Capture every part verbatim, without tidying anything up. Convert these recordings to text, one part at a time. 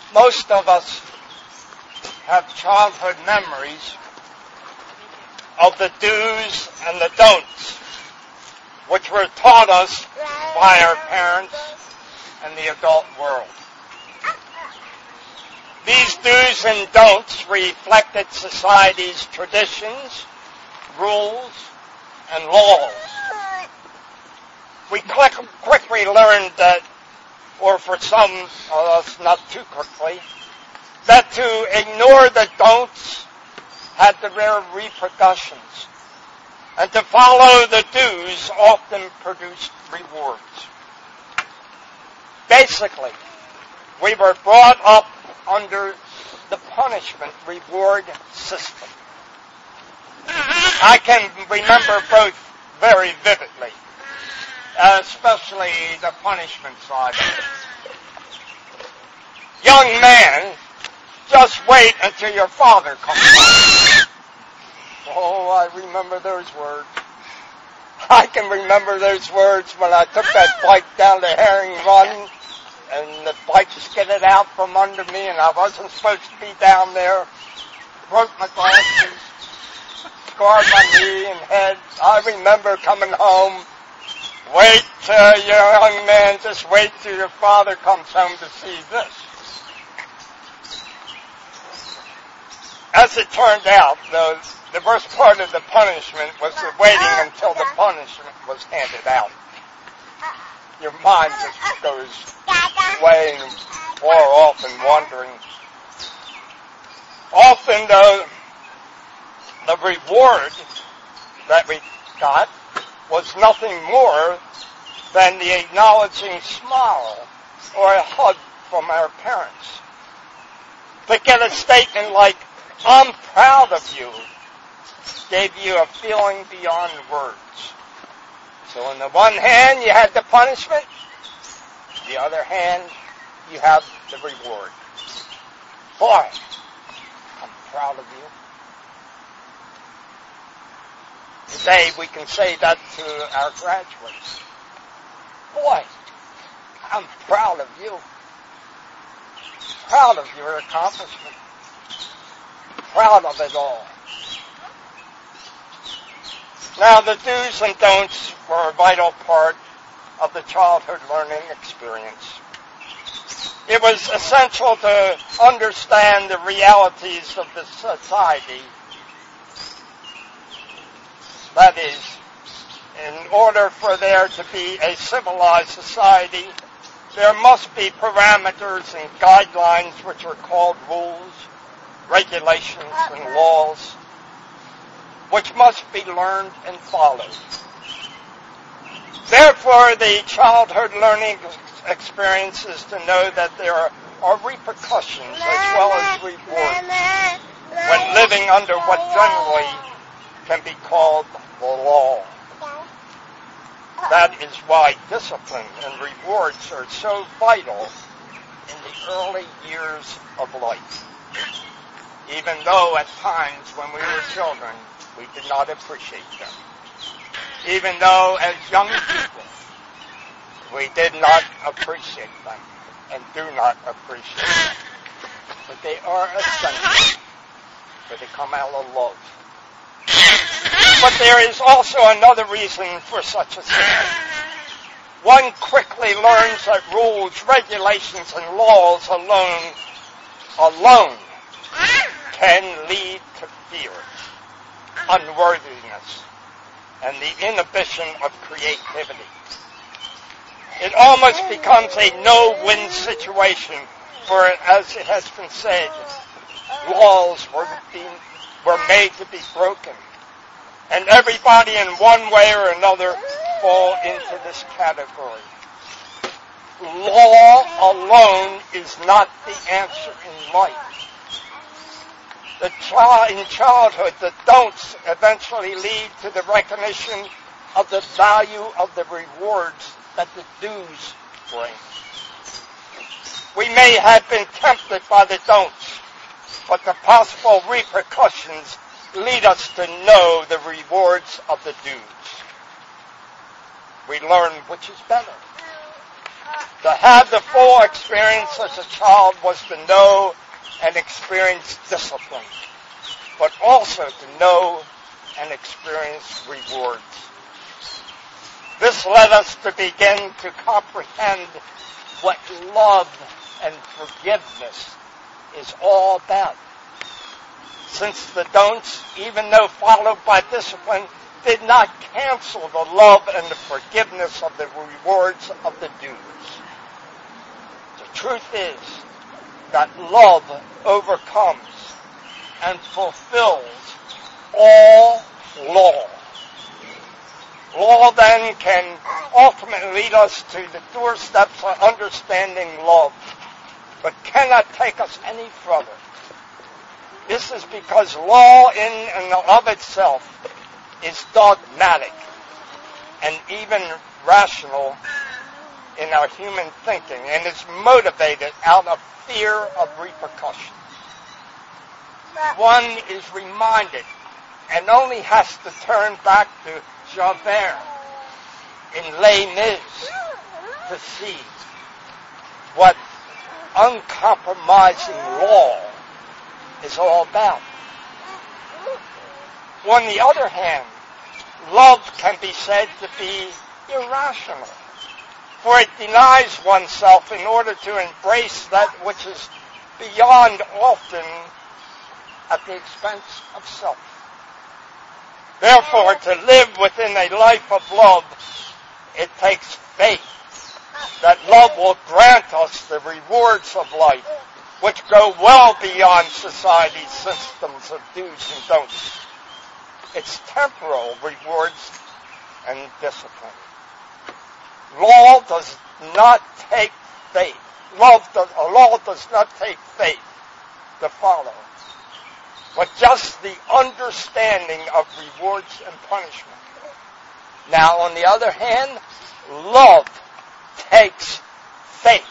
Most of us have childhood memories of the do's and the don'ts, which were taught us by our parents and the adult world. These do's and don'ts reflected society's traditions, rules, and laws. We quickly learned that, or for some of us not too quickly, that to ignore the don'ts had severe repercussions, and to follow the do's often produced rewards. Basically, we were brought up under the punishment-reward system. I can remember both very vividly, especially the punishment side of it. Young man, just wait until your father comes home. Oh, I remember those words. I can remember those words when I took that bike down to Herring Run, and the bike skidded out from under me, and I wasn't supposed to be down there. Broke my glasses, scarred my knee and head. I remember coming home. Wait till you young man, just wait till your father comes home to see this. As it turned out, the, the worst part of the punishment was the waiting until the punishment was handed out. Your mind just goes away and far off and wandering. Often, though, the reward that we got was nothing more than the acknowledging smile or a hug from our parents. To get a statement like, "I'm proud of you," gave you a feeling beyond words. So on the one hand, you had the punishment. The other hand, you have the reward. Boy, I'm proud of you. Today, we can say that to our graduates. Boy, I'm proud of you. Proud of your accomplishment. Proud of it all. Now, the do's and don'ts were a vital part of the childhood learning experience. It was essential to understand the realities of the society. That is, in order for there to be a civilized society, there must be parameters and guidelines which are called rules, regulations, and laws, which must be learned and followed. Therefore, the childhood learning experience is to know that there are, are repercussions as well as rewards when living under what generally can be called the law. That is why discipline and rewards are so vital in the early years of life. Even though at times when we were children, we did not appreciate them. Even though as young people, we did not appreciate them and do not appreciate them. But they are essential, for they come out of love. But there is also another reason for such a thing. One quickly learns that rules, regulations, and laws alone, alone, can lead to fear, unworthiness, and the inhibition of creativity. It almost becomes a no-win situation, for as it has been said, laws were, being, were made to be broken. And everybody in one way or another fall into this category. Law alone is not the answer in life. The child, in childhood, the don'ts eventually lead to the recognition of the value of the rewards that the do's bring. We may have been tempted by the don'ts, but the possible repercussions lead us to know the rewards of the do's. We learn which is better. To have the full experience as a child was to know and experience discipline, but also to know and experience rewards. This led us to begin to comprehend what love and forgiveness is all about. Since the don'ts, even though followed by discipline, did not cancel the love and the forgiveness of the rewards of the do's. The truth is that love overcomes and fulfills all law. Law then can ultimately lead us to the doorsteps of understanding love, but cannot take us any further. This is because law in and of itself is dogmatic and even rational in our human thinking and is motivated out of fear of repercussions. One is reminded and only has to turn back to Javert in Les Mis to see what uncompromising law is all about. On the other hand, love can be said to be irrational, for it denies oneself in order to embrace that which is beyond, often at the expense of self. Therefore, to live within a life of love, it takes faith that love will grant us the rewards of life, which go well beyond society's systems of do's and don'ts. It's temporal rewards and discipline. Law does not take faith. Love does, law does not take faith to follow, but just the understanding of rewards and punishment. Now, on the other hand, love takes faith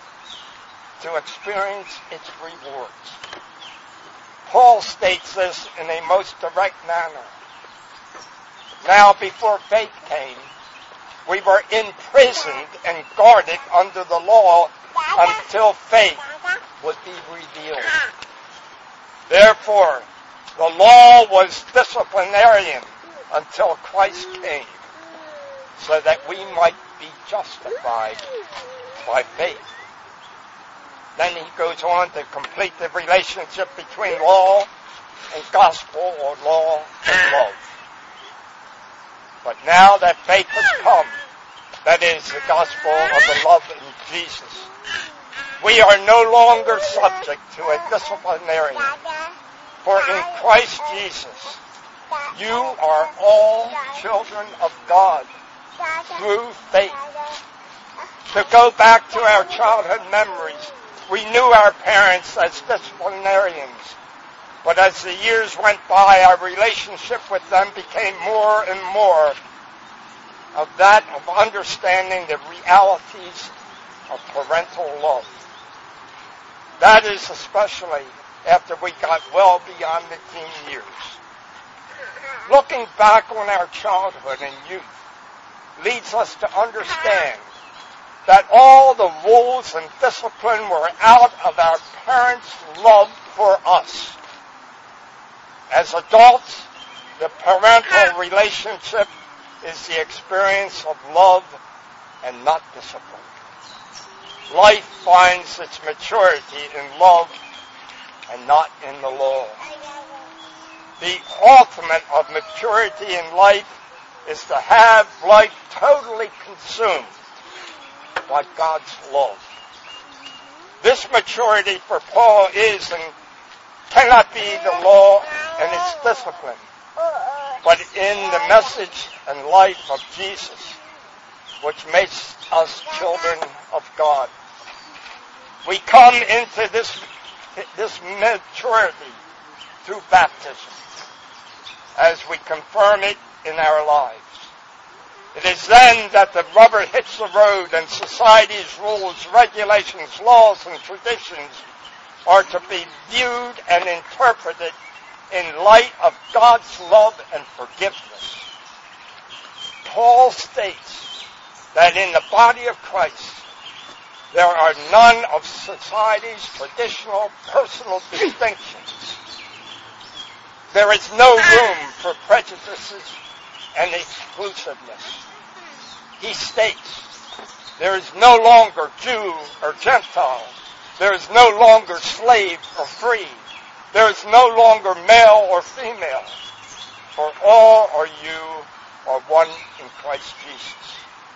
to experience its rewards. Paul states this in a most direct manner. Now, before faith came, we were imprisoned and guarded under the law until faith would be revealed. Therefore, the law was disciplinarian until Christ came, so that we might be justified by faith. Then he goes on to complete the relationship between law and gospel, or law and love. But now that faith has come, that is the gospel of the love in Jesus, we are no longer subject to a disciplinarian. For in Christ Jesus, you are all children of God through faith. To go back to our childhood memories, we knew our parents as disciplinarians, but as the years went by, our relationship with them became more and more of that of understanding the realities of parental love. That is especially after we got well beyond the teen years. Looking back on our childhood and youth leads us to understand that all the rules and discipline were out of our parents' love for us. As adults, the parental relationship is the experience of love and not discipline. Life finds its maturity in love and not in the law. The ultimate of maturity in life is to have life totally consumed by God's love. This maturity for Paul is and cannot be the law and its discipline, but in the message and life of Jesus, which makes us children of God. We come into this, this maturity through baptism, as we confirm it in our lives. It is then that the rubber hits the road and society's rules, regulations, laws, and traditions are to be viewed and interpreted in light of God's love and forgiveness. Paul states that in the body of Christ, There are none of society's traditional personal distinctions. There is no room for prejudices and exclusiveness. He states, there is no longer Jew or Gentile. There is no longer slave or free. There is no longer male or female. For all are you are one in Christ Jesus.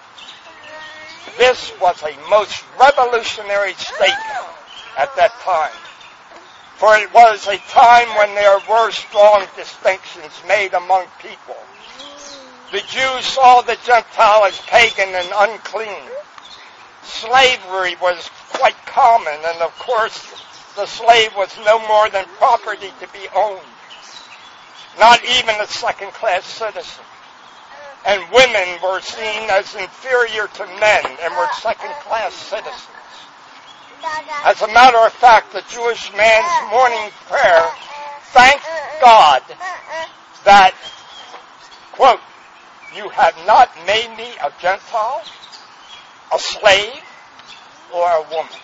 This was a most revolutionary statement at that time. For it was a time when there were strong distinctions made among people. The Jews saw the Gentile as pagan and unclean. Slavery was quite common, and of course the slave was no more than property to be owned, not even a second-class citizen. And women were seen as inferior to men and were second-class citizens. As a matter of fact, the Jewish man's morning prayer thanked God that, quote, you have not made me a Gentile, a slave, or a woman.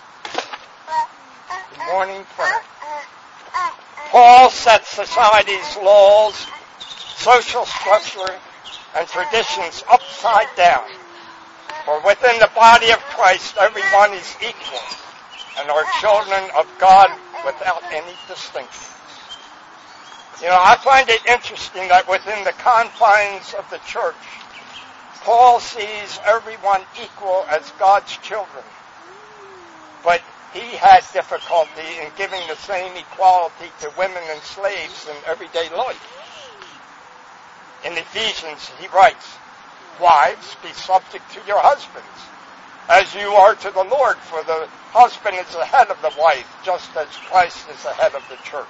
The morning prayer. Paul set society's laws, social structure, and traditions upside down. For within the body of Christ, everyone is equal and are children of God without any distinction. You know, I find it interesting that within the confines of the church, Paul sees everyone equal as God's children. But he had difficulty in giving the same equality to women and slaves in everyday life. In Ephesians, he writes, wives, be subject to your husbands, as you are to the Lord, for the husband is the head of the wife, just as Christ is the head of the church.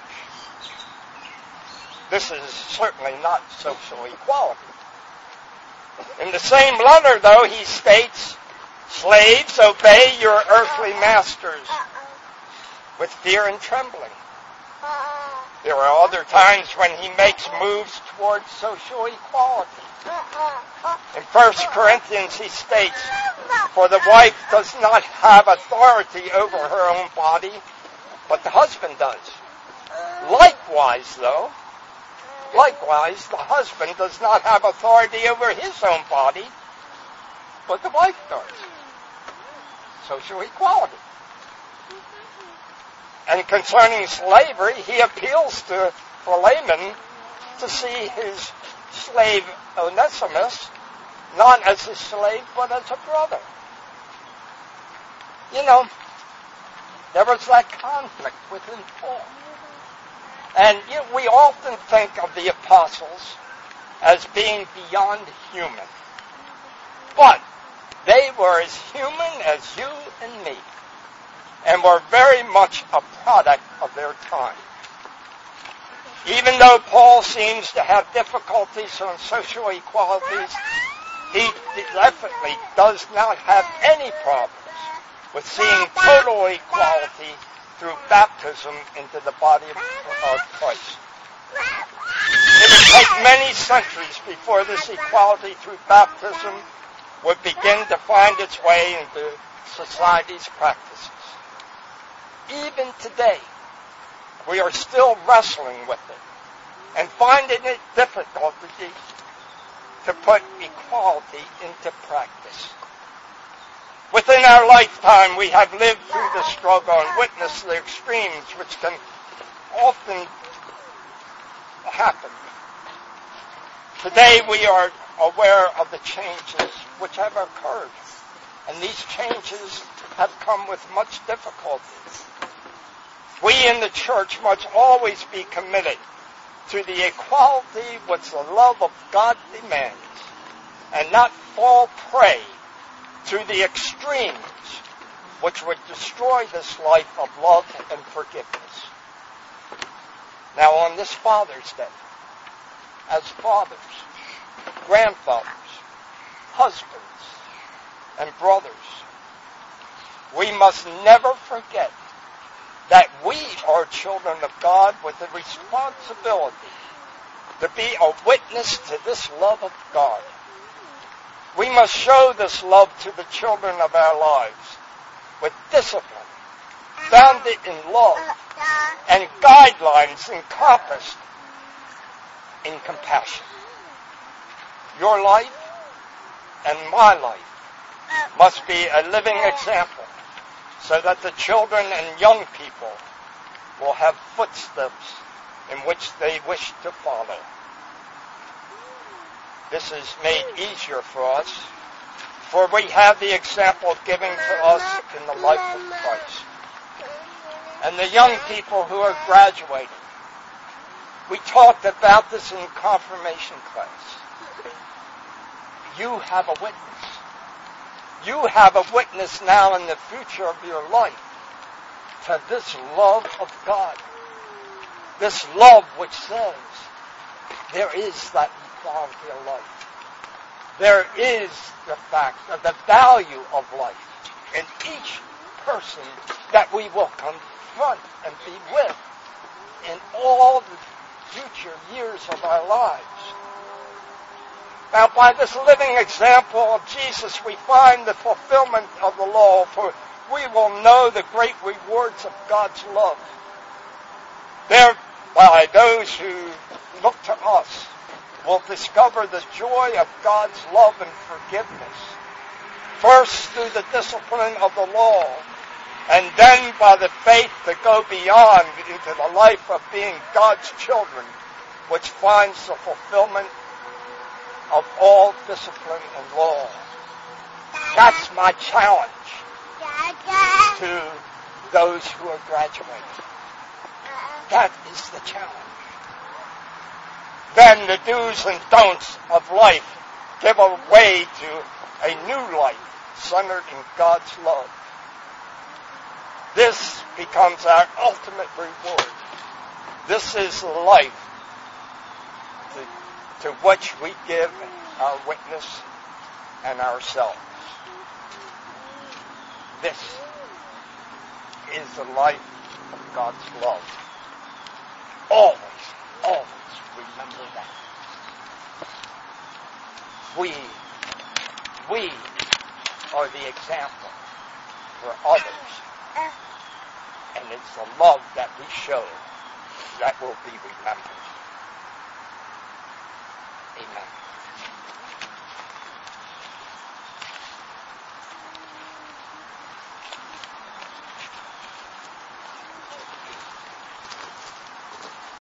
This is certainly not social equality. In the same letter, though, he states, slaves, obey your earthly masters with fear and trembling. There are other times when he makes moves towards social equality. In First Corinthians, he states, for the wife does not have authority over her own body, but the husband does. Likewise, though, likewise, the husband does not have authority over his own body, but the wife does. Social equality. And concerning slavery, he appeals to Philemon to see his slave Onesimus not as a slave, but as a brother. You know, there was that conflict within Paul. And you know, we often think of the apostles as being beyond human. But they were as human as you and me, and were very much a product of their time. Even though Paul seems to have difficulties on social equalities, he definitely does not have any problems with seeing total equality through baptism into the body of Christ. It would take many centuries before this equality through baptism would begin to find its way into society's practices. Even today, we are still wrestling with it and finding it difficult to put equality into practice. Within our lifetime, we have lived through the struggle and witnessed the extremes which can often happen. Today, we are aware of the changes which have occurred, and these changes have come with much difficulty. We in the church must always be committed to the equality which the love of God demands, and not fall prey to the extremes which would destroy this life of love and forgiveness. Now, on this Father's Day, as fathers, grandfathers, husbands, and brothers, we must never forget that we are children of God with the responsibility to be a witness to this love of God. We must show this love to the children of our lives with discipline, founded in love, and guidelines encompassed in compassion. Your life and my life must be a living example so that the children and young people will have footsteps in which they wish to follow. This is made easier for us, for we have the example given to us in the life of Christ. And the young people who are graduating, we talked about this in confirmation class. You have a witness. You have a witness now in the future of your life to this love of God. This love which says there is that quality of life. There is the fact of the value of life in each person that we will confront and be with in all the future years of our lives. Now, by this living example of Jesus, we find the fulfillment of the law, for we will know the great rewards of God's love. Thereby, those who look to us will discover the joy of God's love and forgiveness. First, through the discipline of the law, and then by the faith to go beyond into the life of being God's children, which finds the fulfillment of all discipline and law. That's my challenge to those who are graduating. That is the challenge. Then the do's and don'ts of life give a way to a new life centered in God's love. This becomes our ultimate reward. This is the life to, to which we give our witness and ourselves. This is the life of God's love. Always, always remember that. We, we are the example for others. And it's the love that we show that will be remembered. Amen.